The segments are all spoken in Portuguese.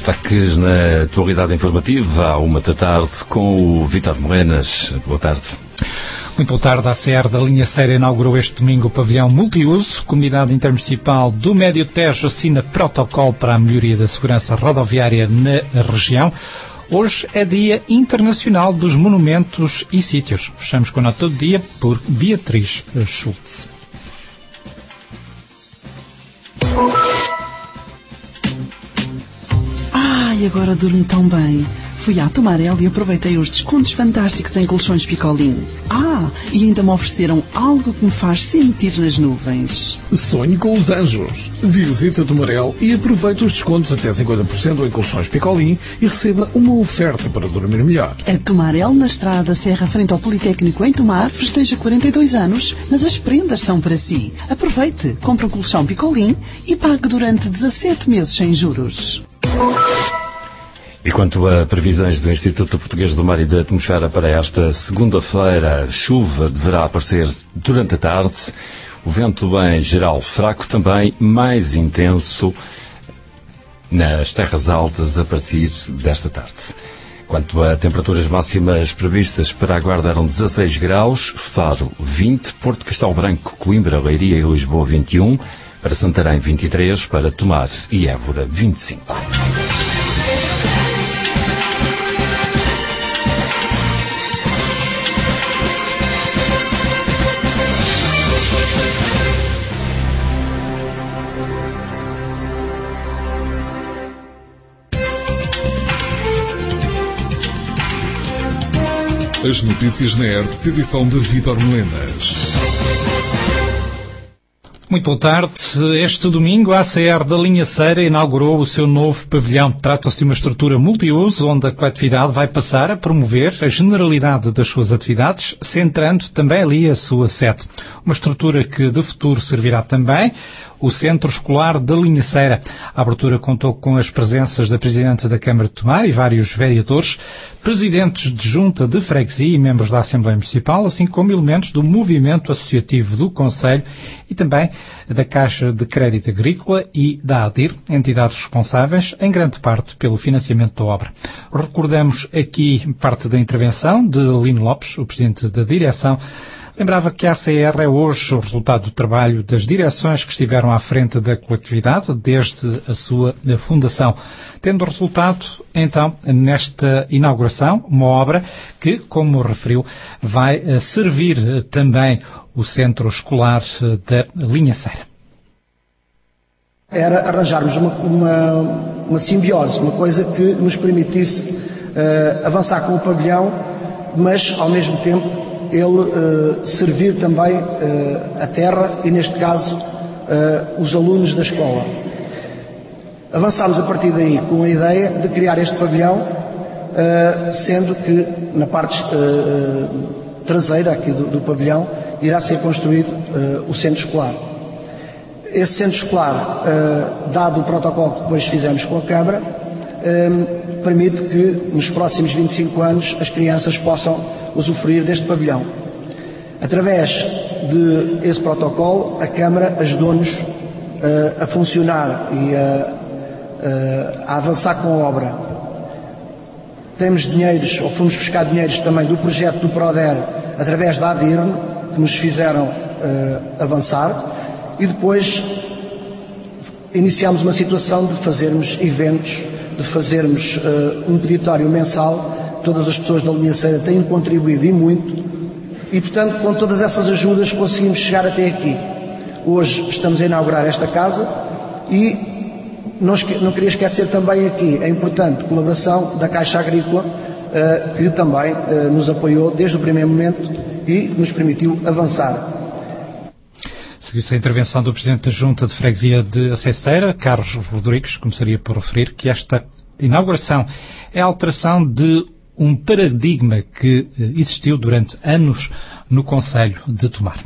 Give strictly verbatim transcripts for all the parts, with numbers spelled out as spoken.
destaques na atualidade informativa, à uma da tarde, com o Vítor Morenas. Boa tarde. Muito boa tarde. A ACER da linha Ceira inaugurou este domingo o pavilhão multiuso. Comunidade Intermunicipal do Médio Tejo assina protocolo para a melhoria da segurança rodoviária na região. Hoje é Dia Internacional dos Monumentos e Sítios. Fechamos com a nota do dia por Beatriz Schultz. Ai, agora durmo tão bem. Fui à Tomarel e aproveitei os descontos fantásticos em colchões Picolin. Ah, e ainda me ofereceram algo que me faz sentir nas nuvens. Sonhe com os anjos. Visita Tomarel e aproveite os descontos até cinquenta por cento em colchões Picolin e receba uma oferta para dormir melhor. A Tomarel, na Estrada Serra, frente ao Politécnico em Tomar, festeja quarenta e dois anos, mas as prendas são para si. Aproveite, compre um colchão Picolin e pague durante dezassete meses sem juros. E quanto a previsões do Instituto Português do Mar e da Atmosfera para esta segunda-feira, chuva deverá aparecer durante a tarde, o vento em geral fraco, também mais intenso nas terras altas a partir desta tarde. Quanto a temperaturas máximas previstas para a Guarda eram dezasseis graus, Faro vinte, Porto Castelo Branco, Coimbra, Leiria e Lisboa vinte e um, para Santarém vinte e três, para Tomar e Évora vinte e cinco. As notícias na E R T, edição de Vítor Morenas. Muito boa tarde. Este domingo, a ACER da linha Ceira inaugurou o seu novo pavilhão. Trata-se de uma estrutura multiuso, onde a coletividade vai passar a promover a generalidade das suas atividades, centrando também ali a sua sede. Uma estrutura que de futuro servirá também o Centro Escolar da linha Ceira. A abertura contou com as presenças da Presidente da Câmara de Tomar e vários vereadores, presidentes de junta de freguesia e membros da Assembleia Municipal, assim como elementos do movimento associativo do Conselho e também da Caixa de Crédito Agrícola e da ADIR, entidades responsáveis, em grande parte, pelo financiamento da obra. Recordamos aqui parte da intervenção de Lino Lopes, o Presidente da Direção. Lembrava que a ACER é hoje o resultado do trabalho das direções que estiveram à frente da coletividade desde a sua fundação, tendo resultado, então, nesta inauguração, uma obra que, como referiu, vai servir também o Centro Escolar da linha Ceira. Era arranjarmos uma, uma, uma simbiose, uma coisa que nos permitisse uh, avançar com o pavilhão, mas, ao mesmo tempo, ele uh, servir também uh, a terra e, neste caso, uh, os alunos da escola. Avançámos a partir daí com a ideia de criar este pavilhão, uh, sendo que na parte uh, traseira aqui do, do pavilhão irá ser construído uh, o centro escolar. Esse centro escolar, uh, dado o protocolo que depois fizemos com a Câmara, uh, permite que nos próximos vinte e cinco anos as crianças possam usufruir deste pavilhão. Através de esse protocolo, a Câmara ajudou-nos uh, a funcionar e a, uh, a avançar com a obra. Temos dinheiros, ou fomos buscar dinheiros também do projeto do PRODER, através da ADIRN, que nos fizeram uh, avançar, e depois iniciámos uma situação de fazermos eventos, de fazermos uh, um peditório mensal. Todas as pessoas da linha Ceira têm contribuído e muito, e portanto com todas essas ajudas conseguimos chegar até aqui. Hoje estamos a inaugurar esta casa e não, não queria esquecer também aqui a importante colaboração da Caixa Agrícola, uh, que também uh, nos apoiou desde o primeiro momento e nos permitiu avançar. Seguiu-se a intervenção do Presidente da Junta de Freguesia de Acesseira, Carlos Rodrigues. Começaria por referir que esta inauguração é a alteração de um paradigma que existiu durante anos no Conselho de Tomar.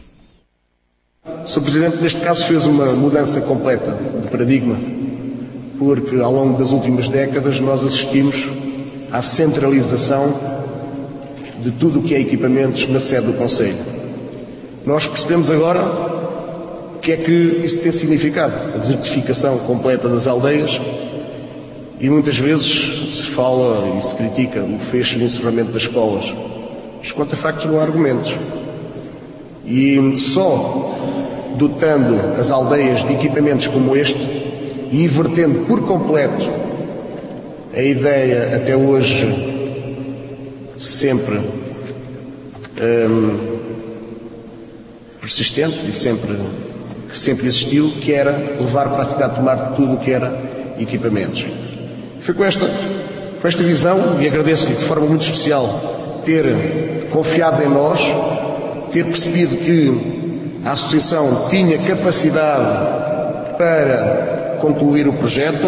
O senhor Presidente, neste caso, fez uma mudança completa de paradigma, porque ao longo das últimas décadas nós assistimos à centralização de tudo o que é equipamentos na sede do Conselho. Nós percebemos agora o que é que isso tem significado. A desertificação completa das aldeias, E muitas vezes se fala e se critica o fecho e o encerramento das escolas. Mas quanto a factos não há argumentos. E só dotando as aldeias de equipamentos como este e invertendo por completo a ideia até hoje sempre hum, persistente e sempre, que sempre existiu, que era levar para a cidade de Tomar tudo o que era equipamentos. Foi com esta, com esta visão, e agradeço-lhe de forma muito especial ter confiado em nós, ter percebido que a Associação tinha capacidade para concluir o projeto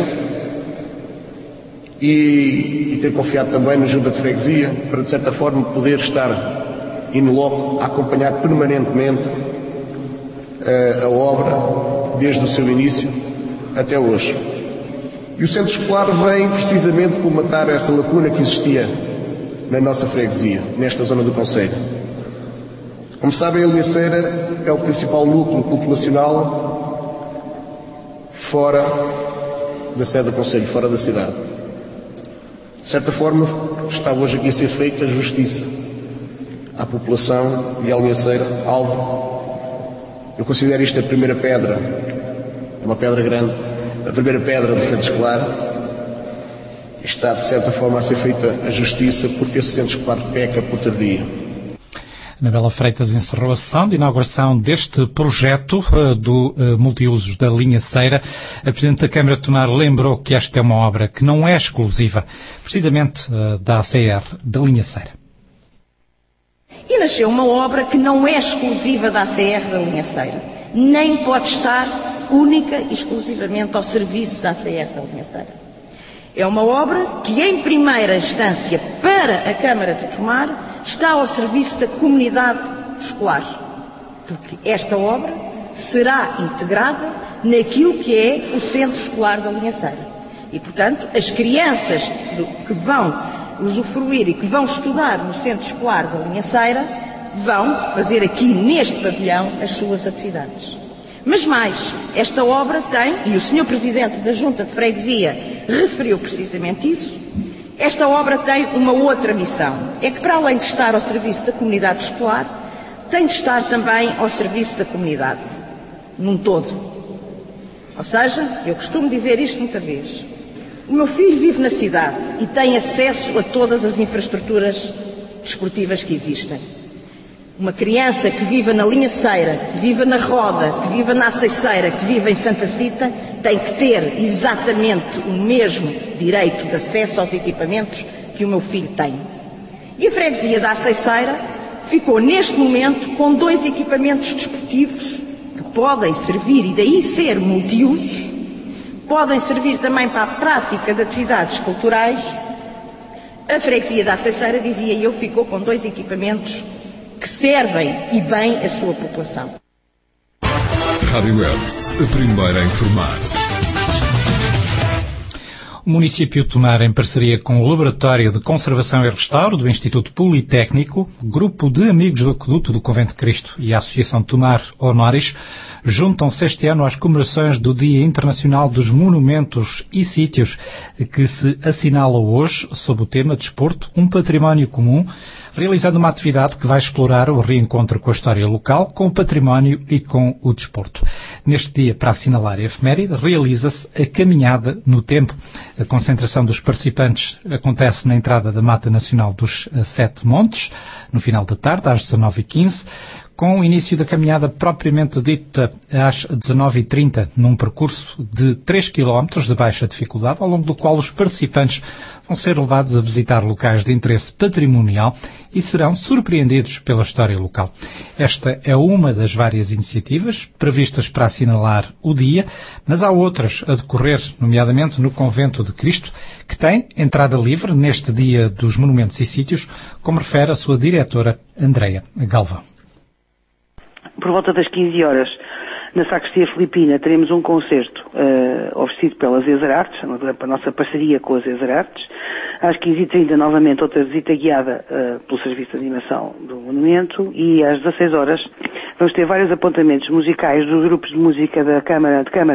e, e ter confiado também na Junta de Freguesia para, de certa forma, poder estar in loco a acompanhar permanentemente a, a obra desde o seu início até hoje. E o centro escolar vem precisamente colmatar essa lacuna que existia na nossa freguesia, nesta zona do concelho. Como sabem, a Linhaceira é o principal núcleo populacional fora da sede do concelho, fora da cidade. De certa forma, está hoje aqui a ser feita justiça à população e à Linhaceira, algo. Eu considero isto a primeira pedra, é uma pedra grande, a primeira pedra do centro escolar. Está, de certa forma, a ser feita a justiça porque esse centro escolar peca por tardia. Anabela Freitas encerrou a sessão de inauguração deste projeto uh, do uh, multiusos da Linhaceira. A Presidente da Câmara de Tomar lembrou que esta é uma obra que não é exclusiva, precisamente uh, da A C R da Linhaceira. E nasceu uma obra que não é exclusiva da A C R da Linhaceira, nem pode estar única e exclusivamente ao serviço da A C R da Linhaceira. É uma obra que, em primeira instância, para a Câmara de Tomar, está ao serviço da comunidade escolar, porque esta obra será integrada naquilo que é o centro escolar da Linhaceira. E, portanto, as crianças que vão usufruir e que vão estudar no centro escolar da Linhaceira vão fazer aqui, neste pavilhão, as suas atividades. Mas mais, esta obra tem, e o senhor Presidente da Junta de Freguesia referiu precisamente isso, esta obra tem uma outra missão. É que, para além de estar ao serviço da comunidade escolar, tem de estar também ao serviço da comunidade, num todo. Ou seja, eu costumo dizer isto muita vez, o meu filho vive na cidade e tem acesso a todas as infraestruturas desportivas que existem. Uma criança que viva na Linhaceira, que viva na Roda, que viva na Aceiceira, que viva em Santa Cita, tem que ter exatamente o mesmo direito de acesso aos equipamentos que o meu filho tem. E a freguesia da Aceiceira ficou neste momento com dois equipamentos desportivos que podem servir, e daí ser multiusos, podem servir também para a prática de atividades culturais. A freguesia da Aceiceira, dizia eu, ficou com dois equipamentos que servem e bem a sua população. Rádio Hertz, a primeira a informar. O município de Tomar, em parceria com o Laboratório de Conservação e Restauro do Instituto Politécnico, Grupo de Amigos do Aqueduto do Convento de Cristo e a Associação Tomar Honoris, juntam-se este ano às comemorações do Dia Internacional dos Monumentos e Sítios, que se assinala hoje sob o tema Desporto, um património comum, realizando uma atividade que vai explorar o reencontro com a história local, com o património e com o desporto. Neste dia, para assinalar a efeméride, realiza-se a caminhada no tempo. A concentração dos participantes acontece na entrada da Mata Nacional dos Sete Montes, no final da tarde, às dezanove e quinze, com o início da caminhada propriamente dita às dezanove e trinta, num percurso de três quilómetros de baixa dificuldade, ao longo do qual os participantes vão ser levados a visitar locais de interesse patrimonial e serão surpreendidos pela história local. Esta é uma das várias iniciativas previstas para assinalar o dia, mas há outras a decorrer, nomeadamente no Convento de Cristo, que tem entrada livre neste Dia dos Monumentos e Sítios, como refere a sua diretora, Andreia Galvão. Por volta das quinze horas, na Sacristia Filipina, teremos um concerto uh, oferecido pela Zezer Artes, a nossa parceria com a Zezer Artes. Às quinze e trinta, novamente, outra visita guiada uh, pelo Serviço de Animação do Monumento. E às dezasseis horas, vamos ter vários apontamentos musicais dos grupos de música da Câmara, de Câmara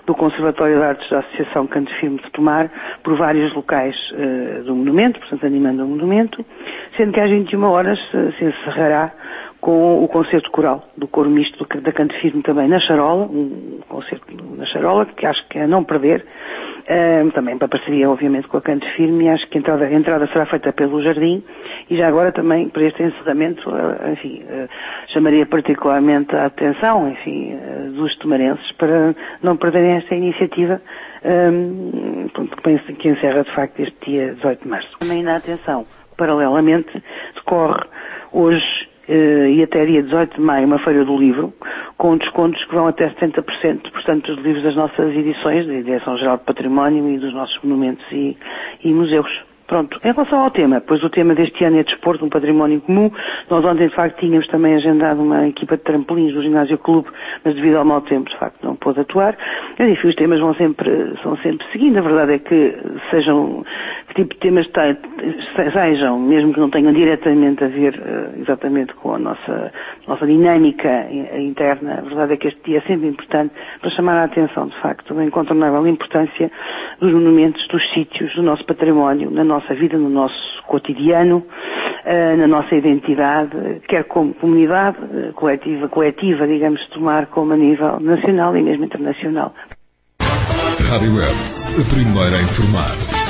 do Conservatório de Artes da Associação Canto Firme de Tomar, por vários locais uh, do monumento, portanto animando o monumento, sendo que às vinte e uma horas uh, se encerrará com o concerto coral do coro misto da Canto Firme também na Charola, um concerto na Charola que acho que é a não perder, uh, também para parceria obviamente com a Canto Firme, e acho que a entrada, a entrada será feita pelo Jardim, e já agora também para este encerramento, uh, enfim, uh, chamaria particularmente a atenção, enfim, uh, dos tomarenses para não perderem esta iniciativa, um, que penso que encerra de facto este dia dezoito de março. Também na atenção, paralelamente, decorre hoje Uh, e até dia dezoito de maio, uma feira do livro, com descontos que vão até setenta por cento, portanto, dos livros das nossas edições, da Direção-Geral de Património e dos nossos monumentos e, e museus. Pronto, em relação ao tema, pois o tema deste ano é desporto, um património comum. Nós ontem, de facto, tínhamos também agendado uma equipa de trampolins do Ginásio Clube, mas devido ao mau tempo, de facto, não pôde atuar. Mas, enfim, os temas vão sempre, são sempre seguindo. A verdade é que sejam, que tipo de temas sejam, mesmo que não tenham diretamente a ver uh, exatamente com a nossa, nossa dinâmica interna, a verdade é que este dia é sempre importante para chamar a atenção, de facto, da incontornável importância dos monumentos, dos sítios, do nosso património, na nossa vida, no nosso cotidiano, na nossa identidade, quer como comunidade coletiva, coletiva, digamos, tomar como a nível nacional e mesmo internacional. Rádio Hertz, a primeira a informar.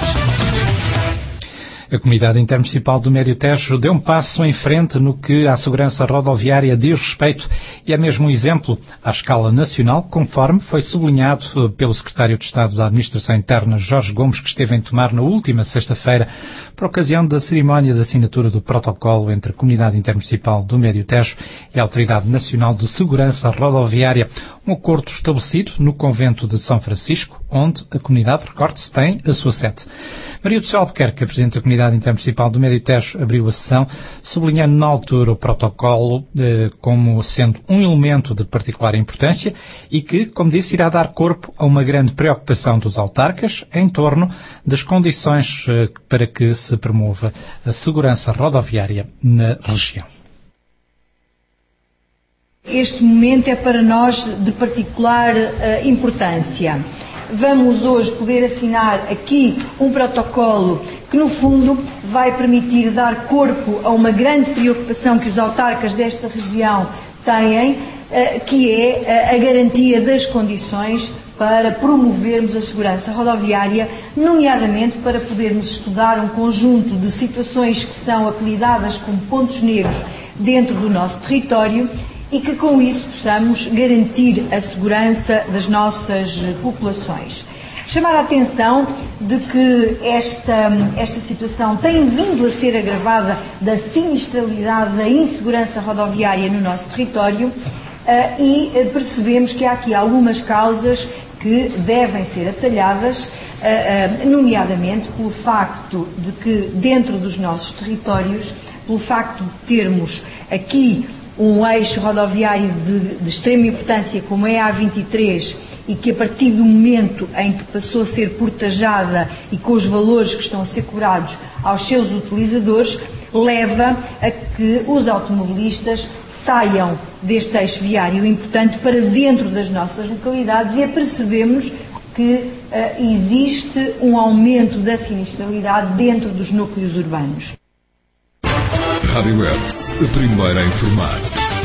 A Comunidade Intermunicipal do Médio Tejo deu um passo em frente no que à segurança rodoviária diz respeito e é mesmo um exemplo à escala nacional, conforme foi sublinhado pelo Secretário de Estado da Administração Interna, Jorge Gomes, que esteve em Tomar na última sexta-feira, por ocasião da cerimónia de assinatura do protocolo entre a Comunidade Intermunicipal do Médio Tejo e a Autoridade Nacional de Segurança Rodoviária, um acordo estabelecido no Convento de São Francisco, onde a comunidade, recorde-se, tem a sua sede. Maria do Céu Albuquerque, a Presidente da Comunidade Intermunicipal do Médio Tejo, abriu a sessão, sublinhando na altura o protocolo eh, como sendo um elemento de particular importância e que, como disse, irá dar corpo a uma grande preocupação dos autarcas em torno das condições eh, para que se promova a segurança rodoviária na região. Este momento é para nós de particular uh, importância. Vamos hoje poder assinar aqui um protocolo que, no fundo, vai permitir dar corpo a uma grande preocupação que os autarcas desta região têm, uh, que é uh, a garantia das condições para promovermos a segurança rodoviária, nomeadamente para podermos estudar um conjunto de situações que são apelidadas como pontos negros dentro do nosso território e que com isso possamos garantir a segurança das nossas populações. Chamar a atenção de que esta, esta situação tem vindo a ser agravada da sinistralidade, da insegurança rodoviária no nosso território uh, e percebemos que há aqui algumas causas que devem ser atalhadas, uh, uh, nomeadamente pelo facto de que dentro dos nossos territórios, pelo facto de termos aqui um eixo rodoviário de, de extrema importância como é a A vinte e três e que a partir do momento em que passou a ser portajada e com os valores que estão a ser cobrados aos seus utilizadores, leva a que os automobilistas saiam deste eixo viário importante para dentro das nossas localidades e apercebemos que uh, existe um aumento da sinistralidade dentro dos núcleos urbanos. Rádio Hertz, a primeira a informar.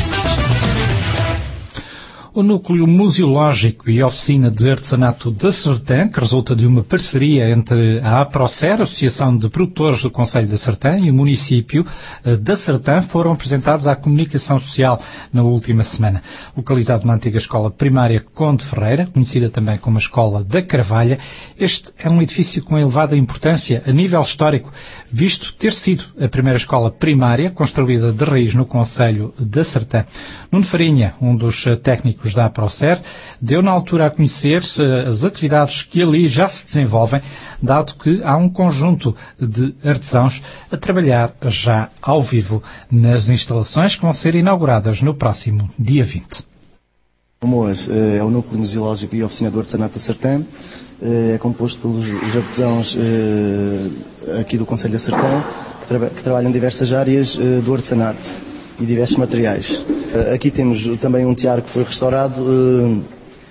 O Núcleo Museológico e Oficina de Artesanato da Sertã, que resulta de uma parceria entre a APROCER, Associação de Produtores do Concelho da Sertã, e o município da Sertã, foram apresentados à comunicação social na última semana. Localizado na antiga escola primária Conde Ferreira, conhecida também como a Escola da Carvalha, este é um edifício com elevada importância a nível histórico, visto ter sido a primeira escola primária construída de raiz no Concelho da Sertã. Nuno Farinha, um dos técnicos da APROCER, deu na altura a conhecer as atividades que ali já se desenvolvem, dado que há um conjunto de artesãos a trabalhar já ao vivo nas instalações que vão ser inauguradas no próximo dia vinte. O MOAR é o Núcleo Museológico e Oficina do Artesanato da Sertã, é composto pelos artesãos aqui do Concelho da Sertã, que, traba- que trabalham em diversas áreas do artesanato e diversos materiais. Aqui temos também um tear que foi restaurado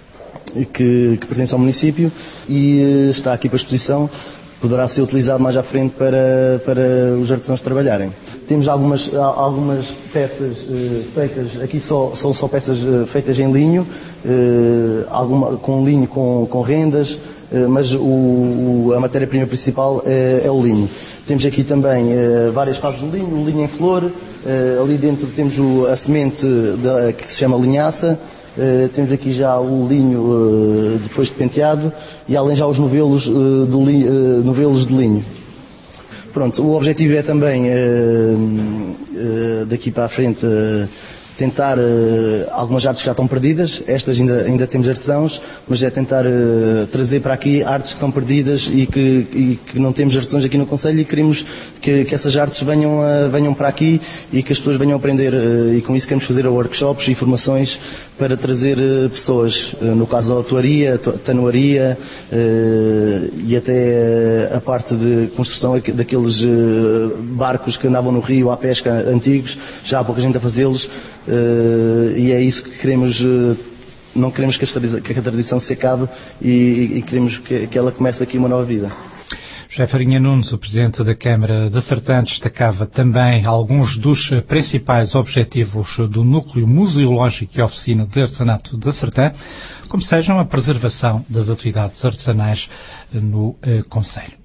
que, que pertence ao município e está aqui para exposição. Poderá ser utilizado mais à frente para, para os artesãos trabalharem. Temos algumas, algumas peças uh, feitas, aqui só, são só peças uh, feitas em linho, uh, alguma, com linho com, com rendas, uh, mas o, o, a matéria-prima principal é, é o linho. Temos aqui também uh, várias fases do linho, o linho em flor, uh, ali dentro temos o, a semente de, que se chama linhaça. Uh, temos aqui já o linho uh, depois de penteado e além já os novelos, uh, do li, uh, novelos de linho. Pronto, o objetivo é também uh, uh, daqui para a frente uh, tentar uh, algumas artes que já estão perdidas, estas ainda, ainda temos artesãos, mas é tentar uh, trazer para aqui artes que estão perdidas e que, e que não temos artesãos aqui no Concelho e queremos que, que essas artes venham, uh, venham para aqui e que as pessoas venham aprender uh, e com isso queremos fazer workshops e formações para trazer uh, pessoas, uh, no caso da autoaria, tanoaria uh, e até uh, a parte de construção daqueles uh, barcos que andavam no rio à pesca antigos, já há pouca gente a fazê-los. Uh, e é isso que queremos, uh, não queremos que a, tradição, que a tradição se acabe e, e queremos que, que ela comece aqui uma nova vida. José Farinha Nunes, o Presidente da Câmara de Sertã, destacava também alguns dos principais objetivos do Núcleo Museológico e Oficina de Artesanato de Sertã, como sejam a preservação das atividades artesanais no uh, Concelho.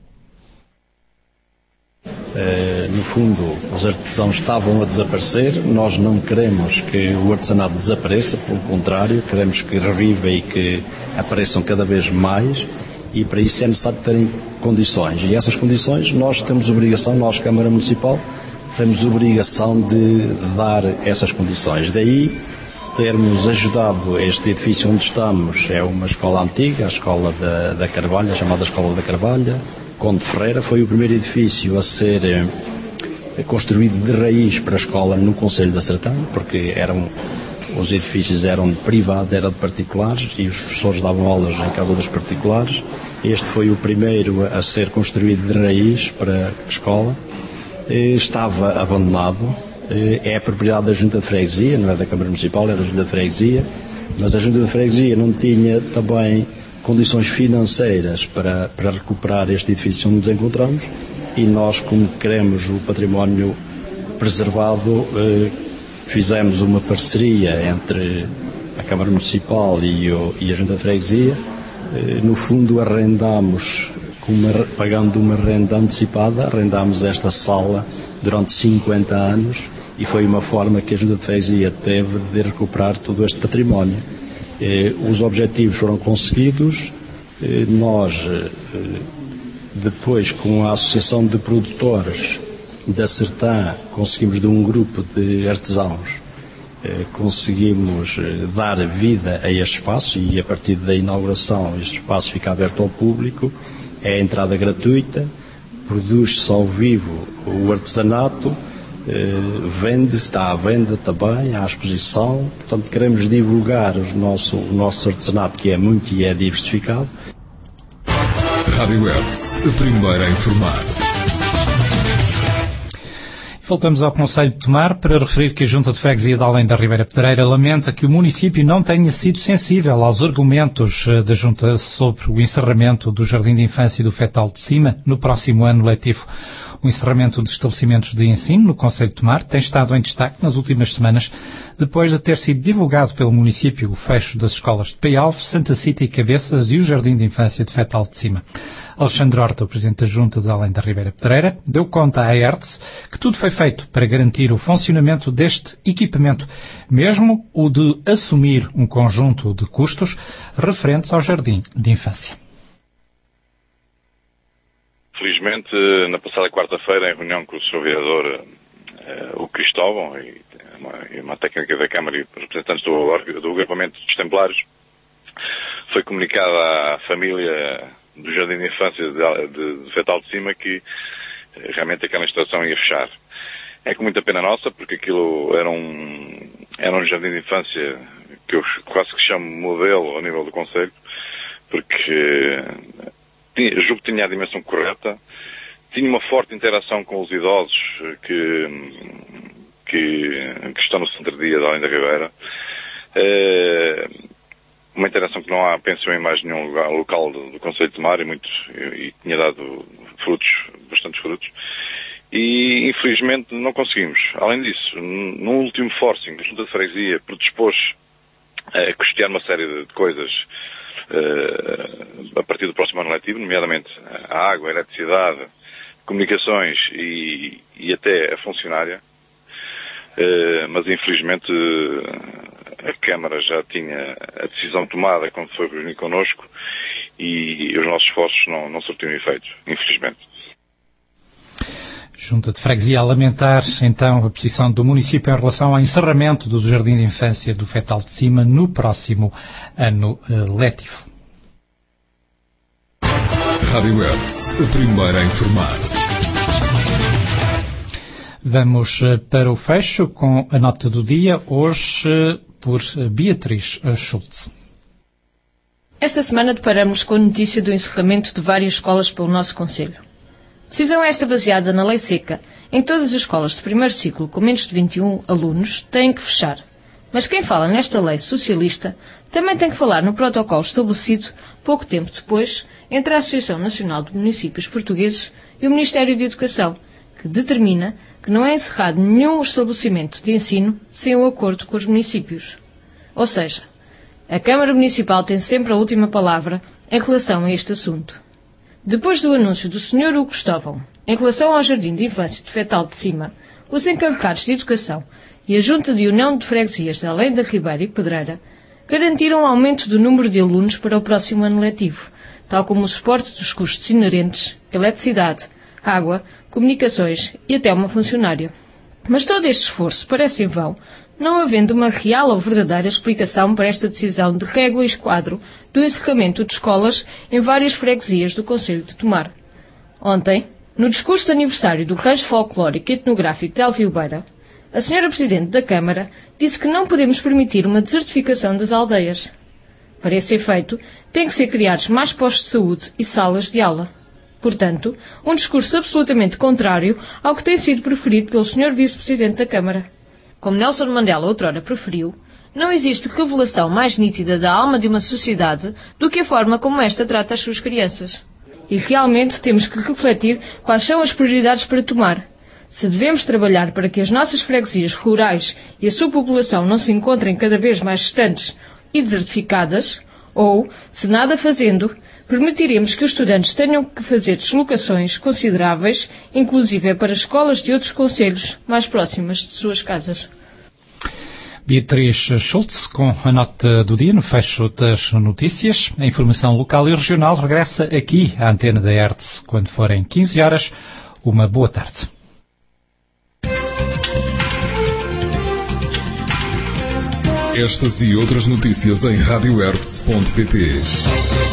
Uh, no fundo, os artesãos estavam a desaparecer. Nós não queremos que o artesanato desapareça, pelo contrário, queremos que reviva e que apareçam cada vez mais, e para isso é necessário terem condições. E essas condições nós temos obrigação, nós, Câmara Municipal, temos obrigação de dar essas condições. Daí termos ajudado este edifício onde estamos, é uma escola antiga, a escola da, da Carvalha, chamada Escola da Carvalha, Conde Ferreira, foi o primeiro edifício a ser eh, construído de raiz para a escola no Concelho da Sertã, porque eram, os edifícios eram privados, eram de particulares e os professores davam aulas em casa dos particulares. Este foi o primeiro a ser construído de raiz para a escola. Eh, estava abandonado, eh, é a propriedade da Junta de Freguesia, não é da Câmara Municipal, é da Junta de Freguesia, mas a Junta de Freguesia não tinha também condições financeiras para, para recuperar este edifício onde nos encontramos, e nós, como queremos o património preservado, eh, fizemos uma parceria entre a Câmara Municipal e, o, e a Junta de Freguesia. Eh, no fundo arrendamos, uma, pagando uma renda antecipada, arrendámos esta sala durante cinquenta anos e foi uma forma que a Junta de Freguesia teve de recuperar todo este património. Eh, os objetivos foram conseguidos. Eh, nós, eh, depois, com a Associação de Produtores da Sertã, conseguimos, de um grupo de artesãos, eh, conseguimos eh, dar vida a este espaço, e a partir da inauguração este espaço fica aberto ao público, é a entrada gratuita, produz-se ao vivo o artesanato, Uh, vende, está à venda também, à exposição. Portanto, queremos divulgar os nosso, o nosso artesanato, que é muito e é diversificado. Rádio Hertz, a primeira a informar. Voltamos ao Concelho de Tomar para referir que a Junta de Freguesia de Além da Ribeira Pedreira lamenta que o município não tenha sido sensível aos argumentos da Junta sobre o encerramento do Jardim de Infância e do Fetal de Cima no próximo ano letivo. O encerramento de estabelecimentos de ensino no Concelho de Tomar tem estado em destaque nas últimas semanas, depois de ter sido divulgado pelo município o fecho das escolas de Paialve, Santa Cita e Cabeças e o Jardim de Infância de Fetal de Cima. Alexandre Horta, o Presidente da Junta de Além da Ribeira Pedreira, deu conta à Hertz que tudo foi feito para garantir o funcionamento deste equipamento, mesmo o de assumir um conjunto de custos referentes ao Jardim de Infância. Felizmente, na passada quarta-feira, em reunião com o senhor Vereador, uh, o Cristóvão, e uma, e uma técnica da Câmara e representantes do, do agrupamento dos Templários, foi comunicado à família do Jardim de Infância de, de, de Fetal de Cima que uh, realmente aquela instalação ia fechar. É com muita pena nossa, porque aquilo era um, era um jardim de infância que eu quase que chamo modelo ao nível do concelho, porque uh, julgo que tinha a dimensão correta, tinha uma forte interação com os idosos que, que, que estão no centro de dia de Além da Ribeira. uma interação que não há, penso em mais nenhum lugar, local do, do Concelho de Tomar, e, muito, e, e tinha dado frutos, bastantes frutos. E, infelizmente, não conseguimos. Além disso, no último forcing, a Junta de Freguesia predispôs a custear uma série de coisas uh, a partir do próximo ano letivo, nomeadamente a água, a eletricidade, comunicações e, e até a funcionária. Uh, mas, infelizmente, a Câmara já tinha a decisão tomada quando foi reunir connosco e os nossos esforços não, não surtiram efeito, infelizmente. Junta de Freguesia a lamentar, então, a posição do município em relação ao encerramento do Jardim de Infância do Fetal de Cima no próximo ano uh, letivo. Rádio Hertz, a primeira a informar. Vamos uh, para o fecho com a nota do dia, hoje uh, por uh, Beatriz uh, Schultz. Esta semana deparamos com a notícia do encerramento de várias escolas pelo nosso concelho. Decisão esta baseada na lei seca. Em todas as escolas de primeiro ciclo com menos de vinte e um alunos têm que fechar. Mas quem fala nesta lei socialista também tem que falar no protocolo estabelecido pouco tempo depois entre a Associação Nacional de Municípios Portugueses e o Ministério de Educação, que determina que não é encerrado nenhum estabelecimento de ensino sem o acordo com os municípios. Ou seja, a Câmara Municipal tem sempre a última palavra em relação a este assunto. Depois do anúncio do senhor Hugo Cristóvão em relação ao Jardim de Infância de Fetal de Cima, os encarregados de Educação e a Junta de União de Freguesias de Além da Ribeira e Pedreira garantiram um aumento do número de alunos para o próximo ano letivo, tal como o suporte dos custos inerentes, eletricidade, água, comunicações e até uma funcionária. Mas todo este esforço parece em vão, não havendo uma real ou verdadeira explicação para esta decisão de régua e esquadro do encerramento de escolas em várias freguesias do Concelho de Tomar. Ontem, no discurso de aniversário do Rancho Folclórico e Etnográfico de Alviobeira, a senhora Presidente da Câmara disse que não podemos permitir uma desertificação das aldeias. Para esse efeito, têm que ser criados mais postos de saúde e salas de aula. Portanto, um discurso absolutamente contrário ao que tem sido preferido pelo senhor Vice-Presidente da Câmara. Como Nelson Mandela outrora preferiu, não existe revelação mais nítida da alma de uma sociedade do que a forma como esta trata as suas crianças. E realmente temos que refletir quais são as prioridades para tomar. Se devemos trabalhar para que as nossas freguesias rurais e a sua população não se encontrem cada vez mais distantes e desertificadas, ou, se nada fazendo, permitiremos que os estudantes tenham que fazer deslocações consideráveis, inclusive para escolas de outros concelhos mais próximas de suas casas. Beatriz Schultz, com a nota do dia no fecho das notícias. A informação local e regional regressa aqui à antena da Hertz quando forem quinze horas. Uma boa tarde. Estas e outras notícias em rádio hertz ponto pt.